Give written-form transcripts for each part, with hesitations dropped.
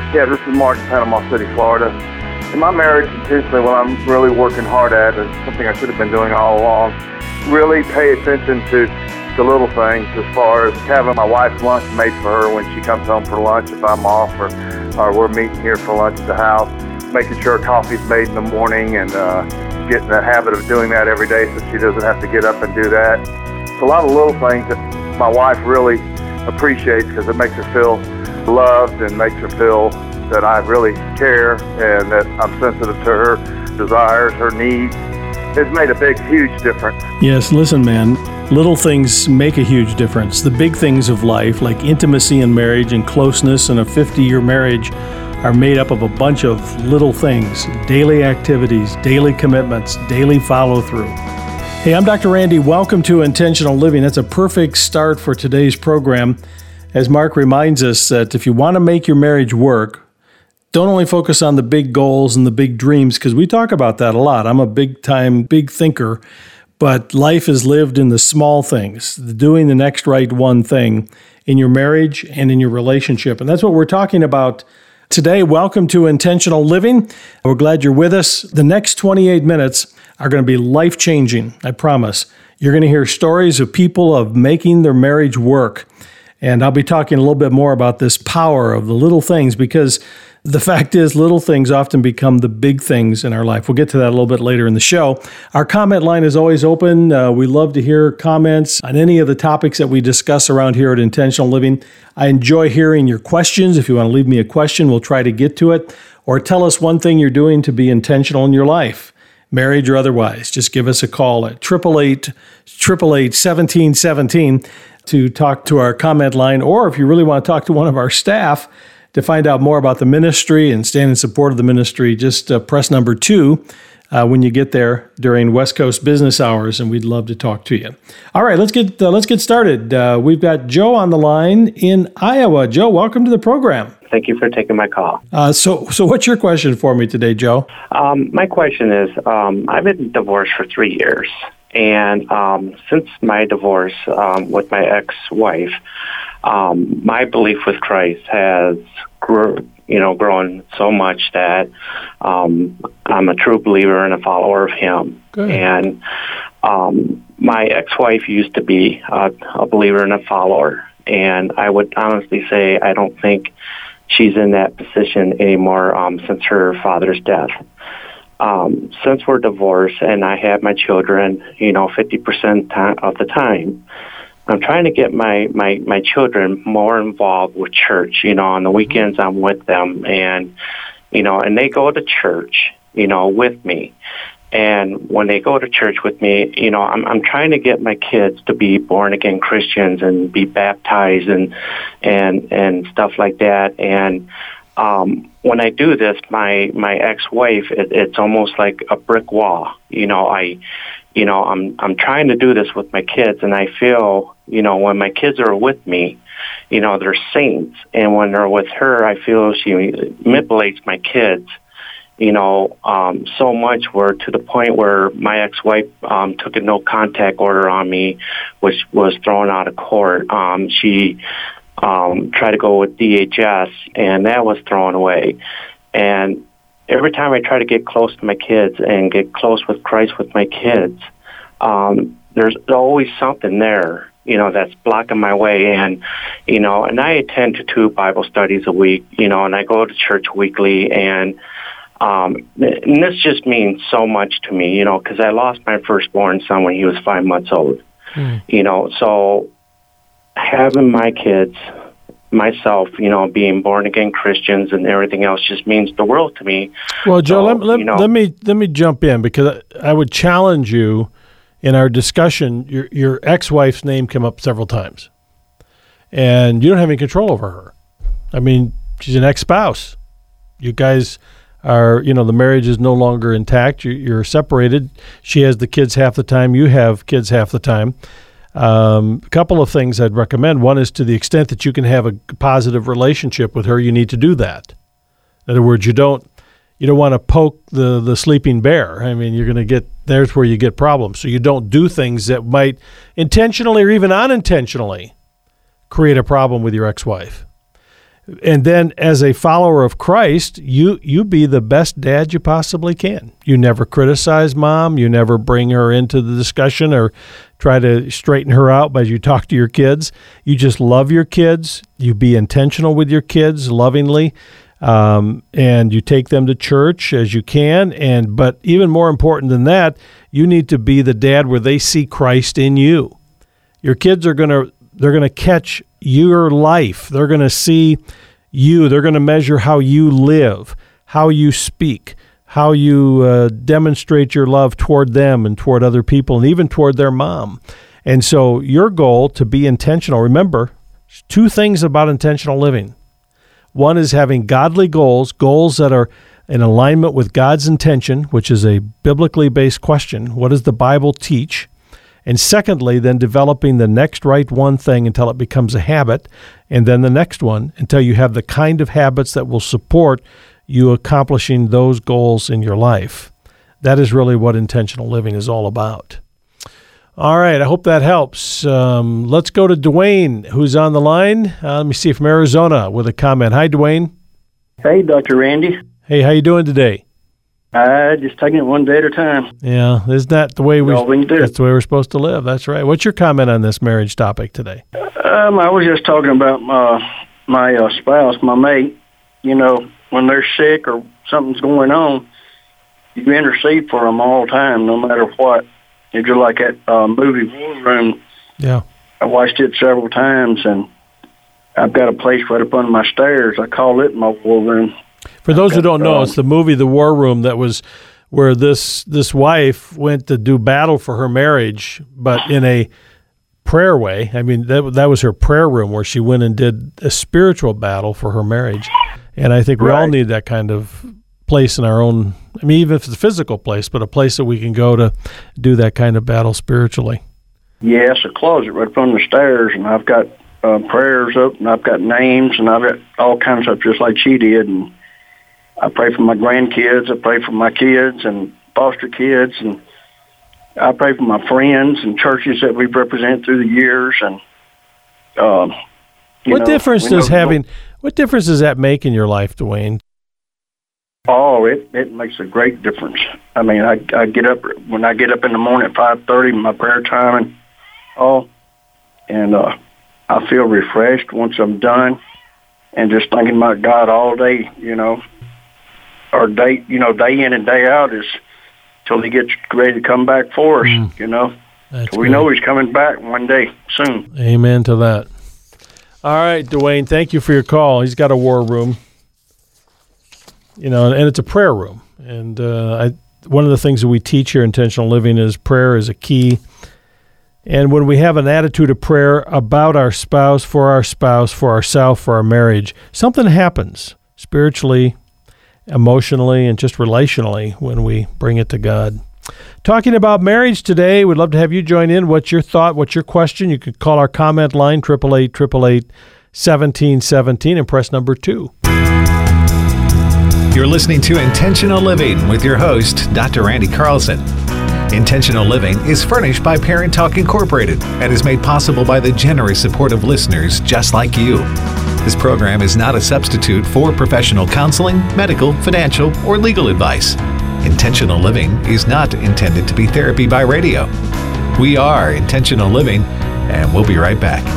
Yeah, this is Mark in Panama City, Florida. In my marriage, intentionally, what I'm really working hard at is something I should have been doing all along. Really pay attention to the little things as far as having my wife's lunch made for her when she comes home for lunch if I'm off or we're meeting here for lunch at the house. Making sure coffee's made in the morning and getting the habit of doing that every day so she doesn't have to get up and do that. It's a lot of little things that my wife really appreciates because it makes her feel loved and makes her feel that I really care and that I'm sensitive to her desires, her needs. It's made a big, huge difference. Yes, listen, man, little things make a huge difference. The big things of life, like intimacy in marriage and closeness in a 50-year marriage, are made up of a bunch of little things, daily activities, daily commitments, daily follow-through. Hey, I'm Dr. Randy. Welcome to Intentional Living. That's a perfect start for today's program. As Mark reminds us that if you want to make your marriage work, don't only focus on the big goals and the big dreams, because we talk about that a lot. I'm a big thinker, but life is lived in the small things, doing the next right one thing in your marriage and in your relationship. And that's what we're talking about today. Welcome to Intentional Living. We're glad you're with us. The next 28 minutes are going to be life-changing, I promise. You're going to hear stories of people of making their marriage work. And I'll be talking a little bit more about this power of the little things, because the fact is, little things often become the big things in our life. We'll get to that a little bit later in the show. Our comment line is always open. We love to hear comments on any of the topics that we discuss around here at Intentional Living. I enjoy hearing your questions. If you want to leave me a question, we'll try to get to it. Or tell us one thing you're doing to be intentional in your life, marriage or otherwise. Just give us a call at 888-1717 to talk to our comment line. Or if you really want to talk to one of our staff, to find out more about the ministry and stand in support of the ministry, just press number 2 when you get there during West Coast business hours, and we'd love to talk to you. All right, let's get started. We've got Joe on the line in Iowa. Joe, welcome to the program. Thank you for taking my call. So what's your question for me today, Joe? My question is, I've been divorced for 3 years, and since my divorce with my ex-wife, my belief with Christ has grown so much that I'm a true believer and a follower of Him. Good. And my ex-wife used to be a believer and a follower, and I would honestly say I don't think she's in that position anymore since her father's death. Since we're divorced and I have my children, 50% of the time, I'm trying to get my children more involved with church. On the weekends I'm with them, and they go to church, with me. And when they go to church with me, I'm trying to get my kids to be born again Christians and be baptized and stuff like that. And when I do this, my ex-wife, it's almost like a brick wall. I'm trying to do this with my kids, and I feel, when my kids are with me, they're saints. And when they're with her, I feel she manipulates my kids, so much to the point where my ex-wife took a no-contact order on me, which was thrown out of court. She tried to go with DHS, and that was thrown away. And every time I try to get close to my kids and get close with Christ with my kids, there's always something there, that's blocking my way. And, and I attend to 2 Bible studies a week, and I go to church weekly. And this just means so much to me, because I lost my firstborn son when he was 5 months old. So having my kids, myself, being born again Christians and everything else just means the world to me. Well, Joe, let me jump in, because I would challenge you in our discussion. Your ex-wife's name came up several times, and you don't have any control over her. I mean, she's an ex-spouse. You guys are, the marriage is no longer intact. You're separated. She has the kids half the time. You have kids half the time. A couple of things I'd recommend. One is, to the extent that you can have a positive relationship with her, you need to do that. In other words, you don't want to poke the sleeping bear. I mean, there's where you get problems. So you don't do things that might intentionally or even unintentionally create a problem with your ex-wife. And then as a follower of Christ, you be the best dad you possibly can. You never criticize mom. You never bring her into the discussion or try to straighten her out as you talk to your kids. You just love your kids. You be intentional with your kids lovingly, and you take them to church as you can. But even more important than that, you need to be the dad where they see Christ in you. Your kids they're going to catch your life. They're going to see you. They're going to measure how you live, how you speak, how you demonstrate your love toward them and toward other people and even toward their mom. And so your goal to be intentional, remember, two things about intentional living. One is having godly goals that are in alignment with God's intention, which is a biblically based question. What does the Bible teach? And secondly, then developing the next right one thing until it becomes a habit, and then the next one until you have the kind of habits that will support you accomplishing those goals in your life. That is really what intentional living is all about. All right, I hope that helps. Let's go to Dwayne, who's on the line. Let me see, from Arizona with a comment. Hi, Dwayne. Hey, Dr. Randy. Hey, how you doing today? Just taking it one day at a time. Yeah, isn't that the way that's the way we're supposed to live? That's right. What's your comment on this marriage topic today? I was just talking about my spouse, my mate. You know, when they're sick or something's going on, you intercede for them all the time, no matter what. It's just like that movie War Room. Yeah. I watched it several times, and I've got a place right up under my stairs. I call it my war room. For those who don't know, it's the movie The War Room that was where this wife went to do battle for her marriage, but in a prayer way. I mean, that was her prayer room where she went and did a spiritual battle for her marriage. And I think we all need that kind of place in our own, I mean, even if it's a physical place, but a place that we can go to do that kind of battle spiritually. Yeah, it's a closet right up on the stairs, and I've got prayers up, and I've got names, and I've got all kinds of stuff just like she did. And I pray for my grandkids, I pray for my kids and foster kids, and I pray for my friends and churches that we've represented through the years. And what difference does that make in your life, Dwayne? Oh, it makes a great difference. I mean, I get up when I get up in the morning at 5:30, my prayer time, and I feel refreshed once I'm done, and just thinking about God all day, or day in and day out is till He gets ready to come back for us, So we know He's coming back one day soon. Amen to that. All right, Dwayne, thank you for your call. He's got a war room. And it's a prayer room. And one of the things that we teach here, Intentional Living, is prayer is a key. And when we have an attitude of prayer about our spouse, for ourselves, for our marriage, something happens spiritually, emotionally, and just relationally when we bring it to God. Talking about marriage today, we'd love to have you join in. What's your thought? What's your question? You could call our comment line, 888-888-1717, and press number 2. You're listening to Intentional Living with your host, Dr. Randy Carlson. Intentional Living is furnished by Parent Talk Incorporated and is made possible by the generous support of listeners just like you. This program is not a substitute for professional counseling, medical, financial, or legal advice. Intentional Living is not intended to be therapy by radio. We are Intentional Living, and we'll be right back.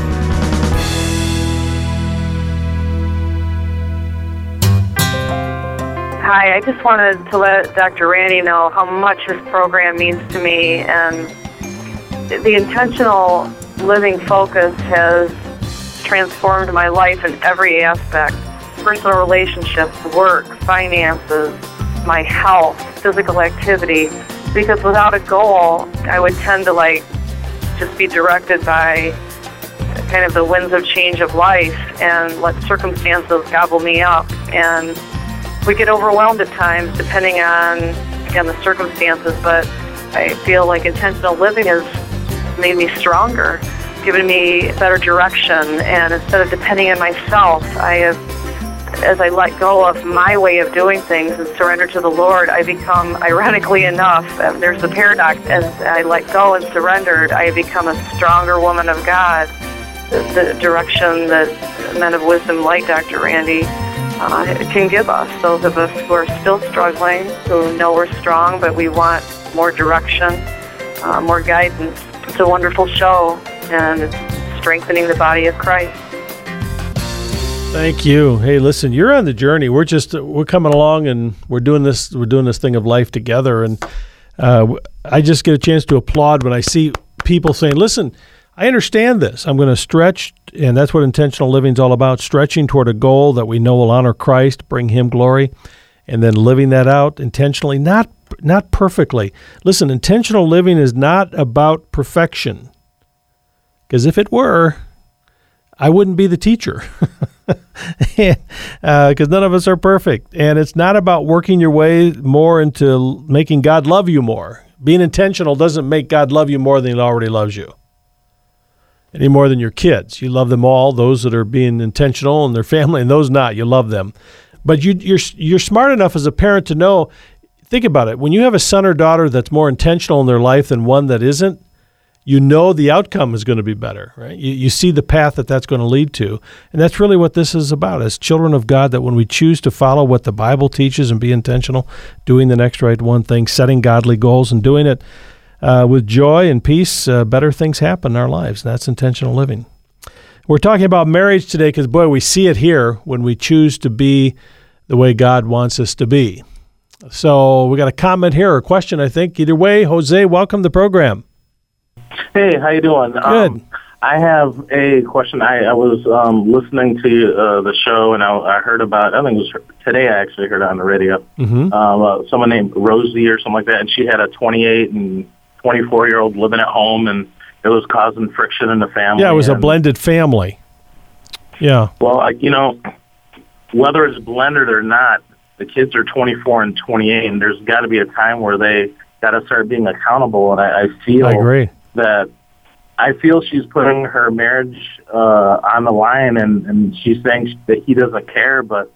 Hi, I just wanted to let Dr. Randy know how much this program means to me, and the intentional living focus has transformed my life in every aspect. Personal relationships, work, finances, my health, physical activity, because without a goal, I would tend to just be directed by kind of the winds of change of life and let circumstances gobble me up. And we get overwhelmed at times depending on, again, the circumstances, but I feel like intentional living has made me stronger, given me better direction, and instead of depending on myself, as I let go of my way of doing things and surrender to the Lord, I become, ironically enough, there's the paradox, as I let go and surrendered, I become a stronger woman of God. The direction that men of wisdom like Dr. Randy can give us, those of us who are still struggling, who know we're strong, but we want more direction, more guidance. It's a wonderful show, and it's strengthening the body of Christ. Thank you. Hey, listen, you're on the journey. We're coming along, and we're doing this thing of life together. And I just get a chance to applaud when I see people saying, listen, I understand this. I'm going to stretch, and that's what intentional living is all about, stretching toward a goal that we know will honor Christ, bring him glory, and then living that out intentionally, not perfectly. Listen, intentional living is not about perfection, because if it were, I wouldn't be the teacher, because none of us are perfect. And it's not about working your way more into making God love you more. Being intentional doesn't make God love you more than he already loves you, any more than your kids. You love them all, those that are being intentional and their family, and those not. You love them. But you're smart enough as a parent to know, think about it, when you have a son or daughter that's more intentional in their life than one that isn't, you know the outcome is going to be better, right? You see the path that's going to lead to. And that's really what this is about, as children of God, that when we choose to follow what the Bible teaches and be intentional, doing the next right one thing, setting godly goals and doing it with joy and peace, better things happen in our lives. And that's intentional living. We're talking about marriage today because, boy, we see it here when we choose to be the way God wants us to be. So we got a comment here or a question, I think. Either way, Jose, welcome to the program. Hey, how you doing? Good. I have a question. I was listening to the show, and I heard about, I think it was today I actually heard it on the radio, someone named Rosie or something like that, and she had a 28 and 24-year-old living at home, and it was causing friction in the family. Yeah, it was a blended family. Yeah. Well, whether it's blended or not, the kids are 24 and 28, and there's got to be a time where they got to start being accountable, and I agree that I feel she's putting her marriage on the line, and she's saying that he doesn't care. But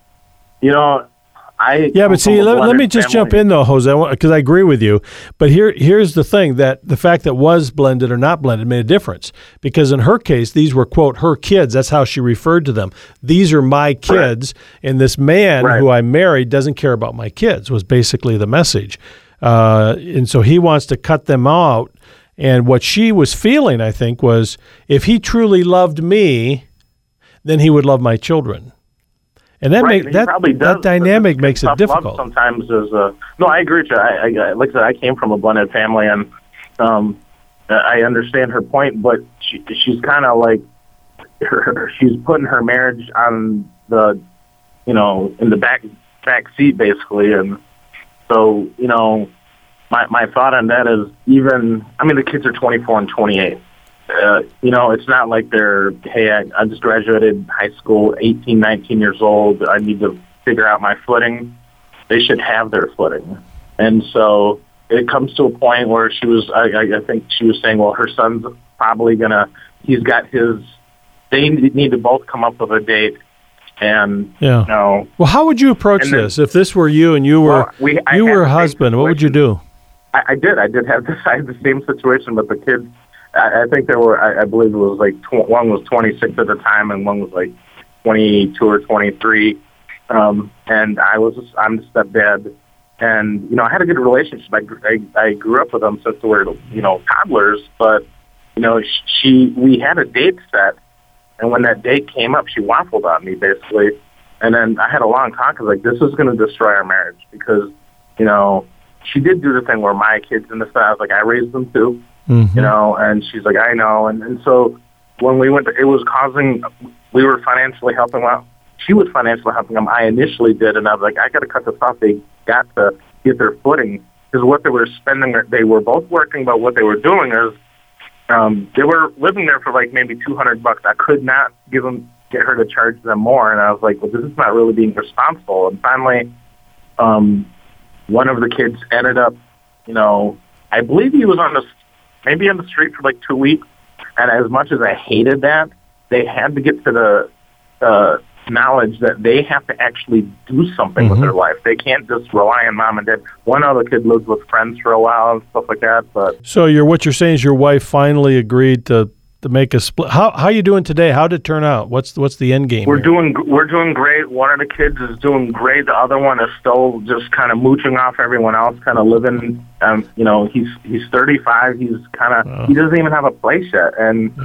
but see, let me just jump in though, Jose, because I agree with you. But here's the thing, that the fact that was blended or not blended made a difference, because in her case, these were, quote, her kids. That's how she referred to them. These are my kids, and this man who I married doesn't care about my kids, was basically the message. And so he wants to cut them out. And what she was feeling, I think, was if he truly loved me, then he would love my children. And that dynamic makes it difficult. Sometimes no, I agree with you. I like I said, I came from a blended family, and I understand her point, but she's kind of like she's putting her marriage on the, in the back seat basically, and so My thought on that is the kids are 24 and 28. It's not like they're, hey, I just graduated high school, 18, 19 years old. I need to figure out my footing. They should have their footing. And so it comes to a point where she was, I think she was saying, well, her son's probably they need to both come up with a date. And, Well, how would you approach this? If this were you and you were a husband, what would you do? I did have the same situation, but the kids, I think there were, I believe it was one was 26 at the time and one was 22 or 23. And I'm the stepdad. And, I had a good relationship. I grew up with them since they were, toddlers. But, we had a date set. And when that date came up, she waffled on me, basically. And then I had a long talk. I was like, this is going to destroy our marriage because, she did do the thing where my kids and the stuff, I was like, I raised them too, and she's like, I know. And so when we went, we were financially helping them out. She was financially helping them. I initially did, and I was like, I got to cut this off. They got to get their footing because what they were spending, they were both working, but what they were doing is they were living there for maybe $200. I could not get her to charge them more, and I was like, well, this is not really being responsible. And finally, one of the kids ended up, I believe he was on the street for 2 weeks. And as much as I hated that, they had to get to the knowledge that they have to actually do something with their life. They can't just rely on mom and dad. One other kid lived with friends for a while and stuff like that. But so what you're saying is your wife finally agreed to to make a split. How you doing today? How did it turn out? What's the end game? We're doing great. One of the kids is doing great. The other one is still just kind of mooching off everyone else, kind of living. He's 35. He's kind of he doesn't even have a place yet, and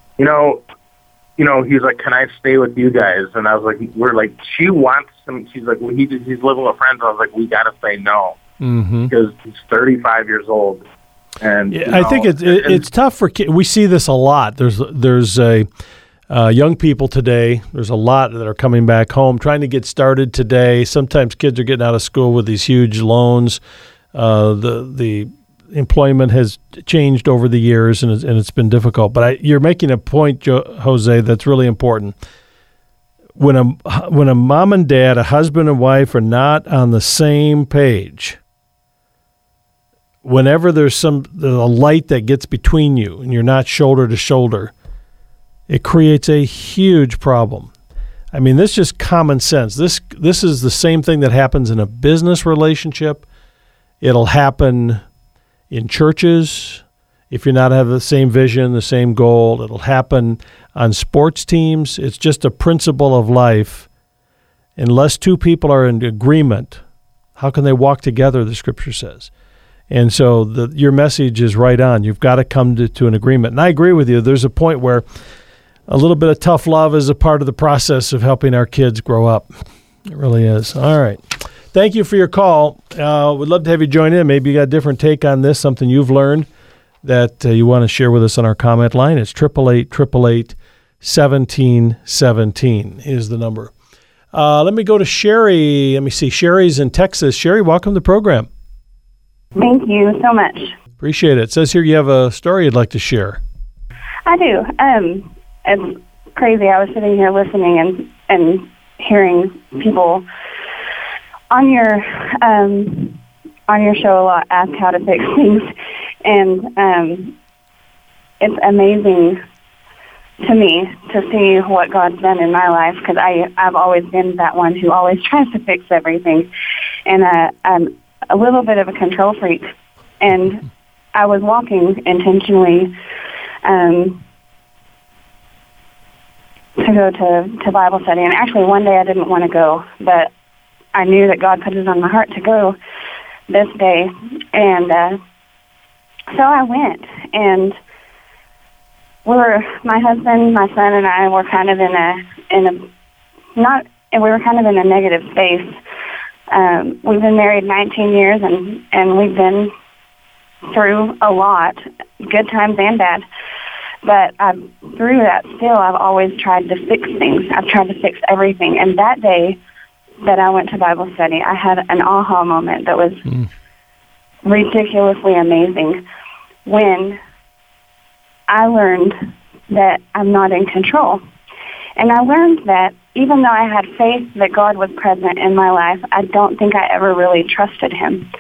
he's like, "Can I stay with you guys?" And I was like, "We're like, she wants him." She's like, "Well, he's living with friends." I was like, "We got to say no because he's 35 years old." And I think it's tough for kids. We see this a lot. There's young people today. There's a lot that are coming back home trying to get started today. Sometimes kids are getting out of school with these huge loans. The employment has changed over the years, and it's been difficult. But you're making a point, Jose, that's really important. When a mom and dad, a husband and wife, are not on the same page, whenever there's a light that gets between you and you're not shoulder to shoulder, it creates a huge problem. I mean, this is just common sense. This is the same thing that happens in a business relationship. It'll happen in churches if you're not having the same vision, the same goal. It'll happen on sports teams. It's just a principle of life. Unless two people are in agreement, how can they walk together, the Scripture says. And so your message is right on. You've got to come to an agreement. And I agree with you. There's a point where a little bit of tough love is a part of the process of helping our kids grow up. It really is. All right. Thank you for your call. We'd love to have you join in. Maybe you got a different take on this, something you've learned that you want to share with us on our comment line. It's 888-888-1717 is the number. Let me go to Sherry. Let me see. Sherry's in Texas. Sherry, welcome to the program. Thank you so much. Appreciate it. It says here you have a story you'd like to share. I do. It's crazy. I was sitting here listening and hearing people on your show a lot ask how to fix things, and it's amazing to me to see what God's done in my life, because I've always been that one who always tries to fix everything, and I'm a little bit of a control freak, and I was walking intentionally to go to Bible study, and actually one day I didn't want to go, but I knew that God put it on my heart to go this day, and so I went, and my husband, my son, and I were kind of in a negative space. We've been married 19 years, and we've been through a lot, good times and bad. But through that, still, I've always tried to fix things. I've tried to fix everything. And that day that I went to Bible study, I had an aha moment that was ridiculously amazing when I learned that I'm not in control. And I learned that even though I had faith that God was present in my life, I don't think I ever really trusted Him.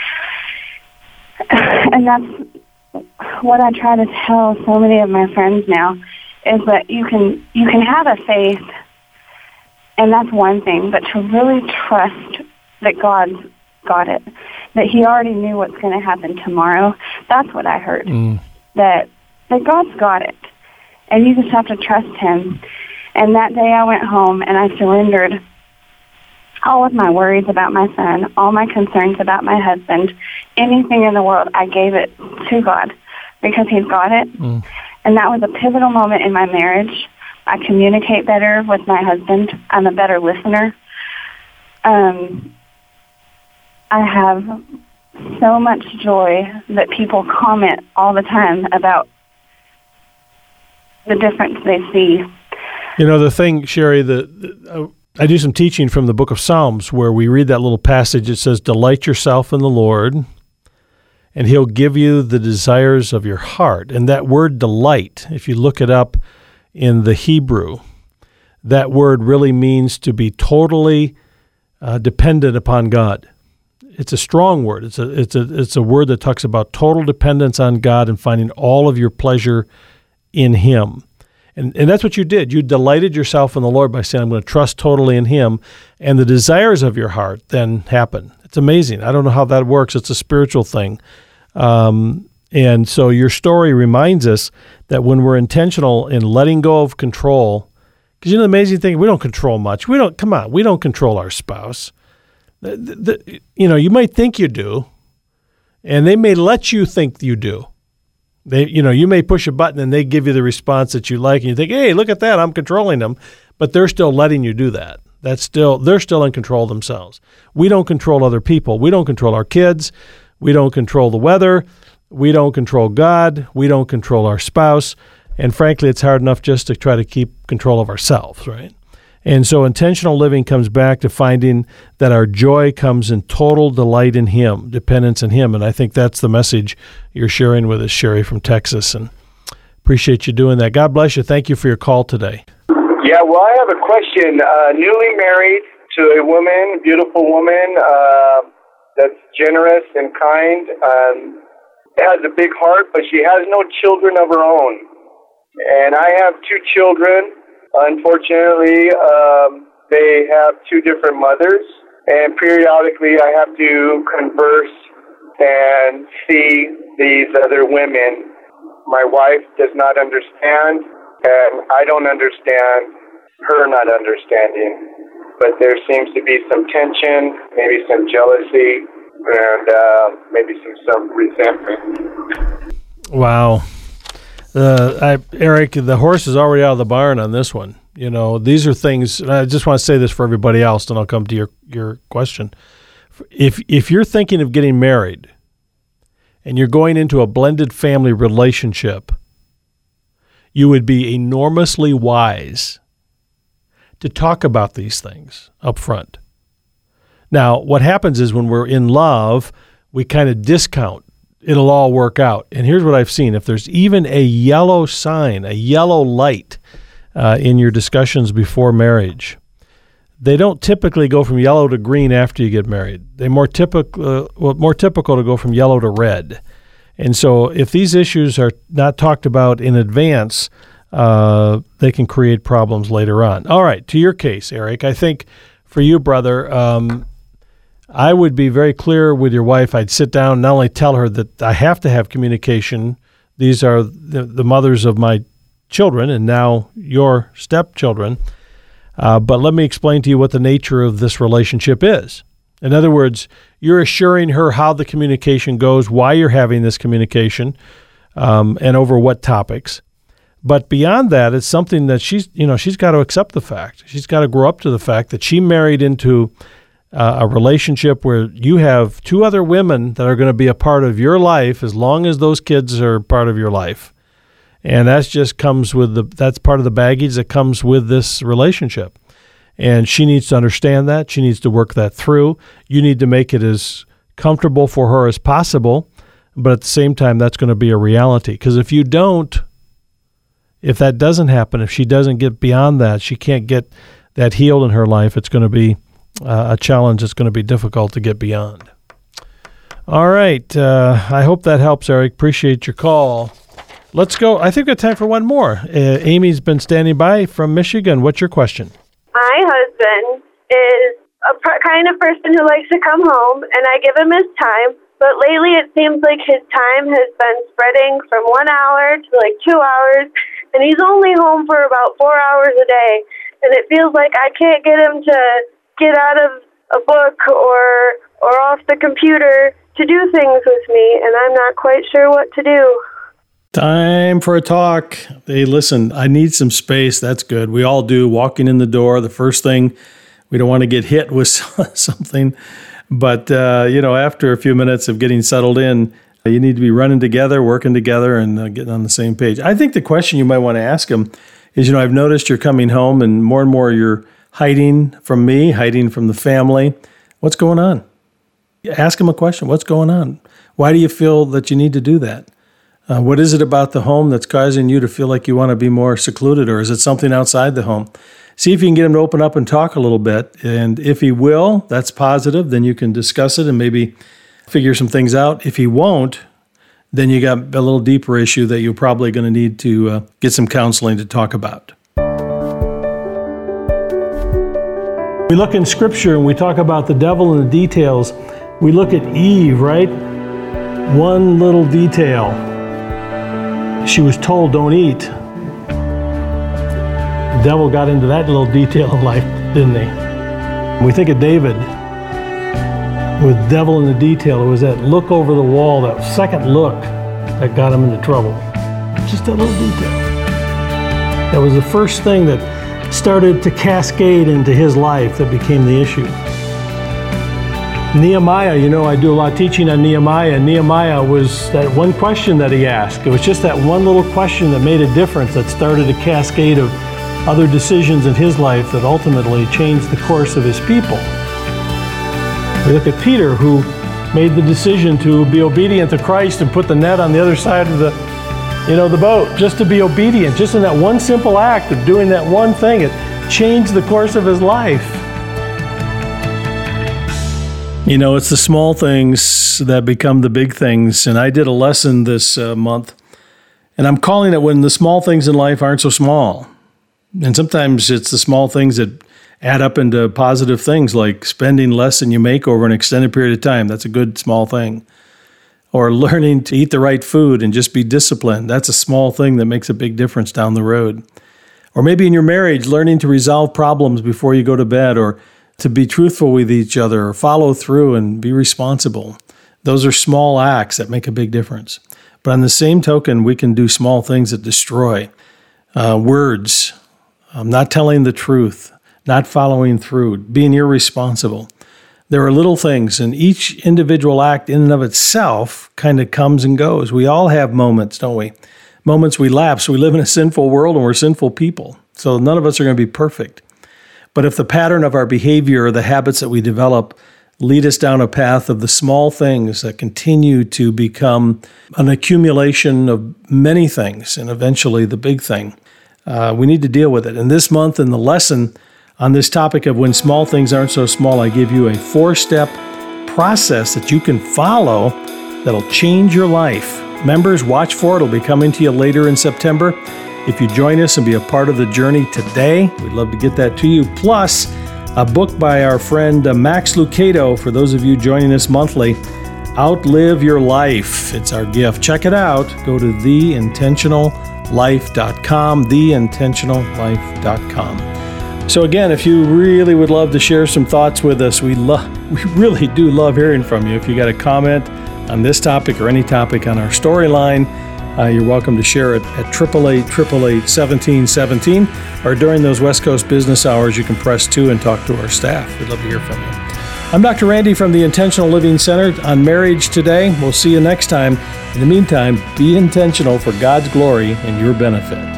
And that's what I try to tell so many of my friends now, is that you can have a faith, and that's one thing, but to really trust that God's got it, that He already knew what's going to happen tomorrow, that's what I heard, that God's got it, and you just have to trust Him. And that day I went home and I surrendered all of my worries about my son, all my concerns about my husband, anything in the world, I gave it to God because He's got it. And that was a pivotal moment in my marriage. I communicate better with my husband. I'm a better listener. I have so much joy that people comment all the time about the difference they see. You know, the thing, Sherry, I do some teaching from the book of Psalms where we read that little passage. It says, delight yourself in the Lord, and He'll give you the desires of your heart. And that word delight, if you look it up in the Hebrew, that word really means to be totally dependent upon God. It's a strong word. It's a word that talks about total dependence on God and finding all of your pleasure in Him. And that's what you did. You delighted yourself in the Lord by saying, I'm going to trust totally in Him. And the desires of your heart then happen. It's amazing. I don't know how that works. It's a spiritual thing. And so your story reminds us that when we're intentional in letting go of control, because the amazing thing, we don't control much. We don't control our spouse. You might think you do, and they may let you think you do. You may push a button and they give you the response that you like, and you think, hey, look at that, I'm controlling them. But they're still letting you do that. They're still in control themselves. We don't control other people. We don't control our kids. We don't control the weather. We don't control God. We don't control our spouse. And frankly, it's hard enough just to try to keep control of ourselves, right? And so intentional living comes back to finding that our joy comes in total delight in Him, dependence in Him. And I think that's the message you're sharing with us, Sherry from Texas. And appreciate you doing that. God bless you. Thank you for your call today. Yeah, well, I have a question. Newly married to a woman, beautiful woman, that's generous and kind, has a big heart, but she has no children of her own. And I have 2 children. Unfortunately, they have 2 different mothers, and periodically I have to converse and see these other women. My wife does not understand, and I don't understand her not understanding. But there seems to be some tension, maybe some jealousy, and maybe some resentment. Wow. Eric, the horse is already out of the barn on this one. These are things, and I just want to say this for everybody else, then I'll come to your question. If you're thinking of getting married and you're going into a blended family relationship, you would be enormously wise to talk about these things up front. Now, what happens is when we're in love, we kind of discount it'll all work out. And here's what I've seen. If there's even a yellow sign, a yellow light in your discussions before marriage, they don't typically go from yellow to green after you get married. They're more typical to go from yellow to red. And so if these issues are not talked about in advance, they can create problems later on. All right, to your case, Eric, I think for you, brother, I would be very clear with your wife. I'd sit down and not only tell her that I have to have communication. These are the mothers of my children and now your stepchildren. But let me explain to you what the nature of this relationship is. In other words, you're assuring her how the communication goes, why you're having this communication, and over what topics. But beyond that, it's something that she's got to accept the fact. She's got to grow up to the fact that she married into a relationship where you have 2 other women that are going to be a part of your life as long as those kids are part of your life. And that's just that's part of the baggage that comes with this relationship. And she needs to understand that. She needs to work that through. You need to make it as comfortable for her as possible. But at the same time, that's going to be a reality. Because if that doesn't happen, if she doesn't get beyond that, she can't get that healed in her life, it's going to be a challenge that's going to be difficult to get beyond. All right. I hope that helps, Eric. Appreciate your call. Let's go. I think we have time for one more. Amy's been standing by from Michigan. What's your question? My husband is a kind of person who likes to come home, and I give him his time. But lately it seems like his time has been spreading from 1 hour to 2 hours, and he's only home for about 4 hours a day. And it feels like I can't get him to get out of a book or off the computer to do things with me, and I'm not quite sure what to do. Time for a talk. Hey, listen, I need some space. That's good. We all do. Walking in the door, the first thing, we don't want to get hit with something. But, after a few minutes of getting settled in, you need to be running together, working together, and getting on the same page. I think the question you might want to ask him is, I've noticed you're coming home and more you're hiding from me, hiding from the family. What's going on? Ask him a question. What's going on? Why do you feel that you need to do that? What is it about the home that's causing you to feel like you want to be more secluded, or is it something outside the home? See if you can get him to open up and talk a little bit. And if he will, that's positive. Then you can discuss it and maybe figure some things out. If he won't, then you got a little deeper issue that you're probably going to need to get some counseling to talk about. We look in Scripture and we talk about the devil and the details. We look at Eve, right? one little detail. She was told, don't eat. The devil got into that little detail of life, didn't he? When we think of David, with the devil in the detail, it was that look over the wall, that second look that got him into trouble. Just that little detail. That was the first thing that started to cascade into his life that became the issue. Nehemiah, I do a lot of teaching on Nehemiah. Nehemiah was that one question that he asked. It was just that one little question that made a difference, that started a cascade of other decisions in his life that ultimately changed the course of his people. We look at Peter, who made the decision to be obedient to Christ and put the net on the other side of the boat, just to be obedient. Just in that one simple act of doing that one thing, it changed the course of his life. It's the small things that become the big things. And I did a lesson this month, and I'm calling it when the small things in life aren't so small. And sometimes it's the small things that add up into positive things, like spending less than you make over an extended period of time. That's a good small thing. Or learning to eat the right food and just be disciplined. That's a small thing that makes a big difference down the road. Or maybe in your marriage, learning to resolve problems before you go to bed, or to be truthful with each other, or follow through and be responsible. Those are small acts that make a big difference. But on the same token, we can do small things that destroy. Words, not telling the truth, not following through, being irresponsible. There are little things, and each individual act in and of itself kind of comes and goes. We all have moments, don't we? Moments we lapse. We live in a sinful world and we're sinful people. So none of us are going to be perfect. But if the pattern of our behavior or the habits that we develop lead us down a path of the small things that continue to become an accumulation of many things and eventually the big thing, we need to deal with it. And this month in the lesson on this topic of when small things aren't so small, I give you a 4-step process that you can follow that'll change your life. Members, watch for it. It'll be coming to you later in September. If you join us and be a part of the journey today, we'd love to get that to you. Plus, a book by our friend Max Lucado, for those of you joining us monthly, Outlive Your Life. It's our gift. Check it out. Go to theintentionallife.com, theintentionallife.com. So again, if you really would love to share some thoughts with us, we really do love hearing from you. If you got a comment on this topic or any topic on our storyline, you're welcome to share it at 888-888-1717, or during those West Coast business hours, you can press 2 and talk to our staff. We'd love to hear from you. I'm Dr. Randy from the Intentional Living Center on Marriage Today. We'll see you next time. In the meantime, be intentional for God's glory and your benefit.